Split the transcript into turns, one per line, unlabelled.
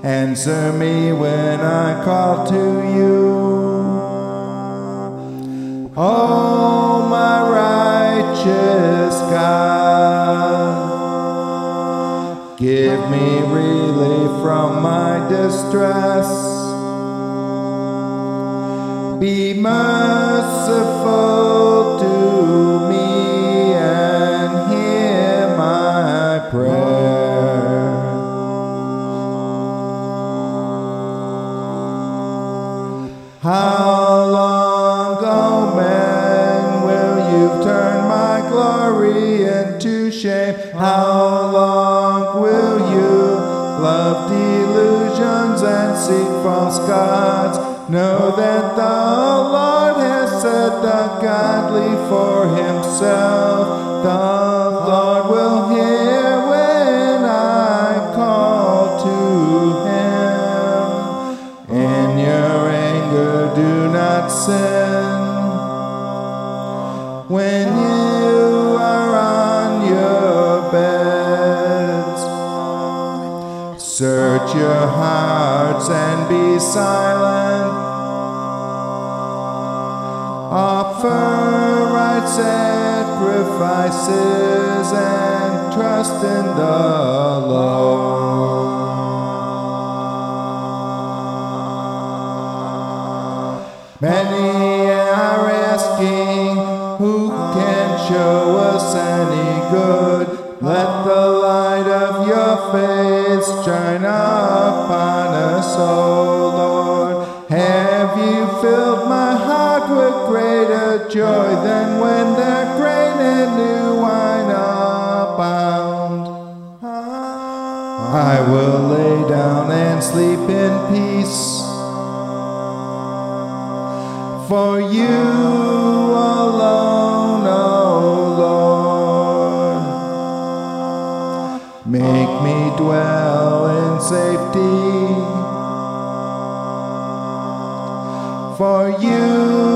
Answer me when I call to you. Oh, my righteous God, give me relief from my distress. Be merciful to me and hear my prayer. How long, O men, will you turn my glory into shame? How long will you love delusions and seek false gods? Know that the Lord has set the godly for himself. The Lord will hear when I call to him. In your anger, do not sin. When you are on your beds, search your hearts and be silent. Offer right sacrifices and trust in the Lord. Many are asking, who can show us any good? Let the light of your face shine upon us, O Lord. Have you filled my heart with greater joy than when their grain and new wine abound? I will lay down and sleep in peace, for you alone, O Lord, make me dwell in safety. For you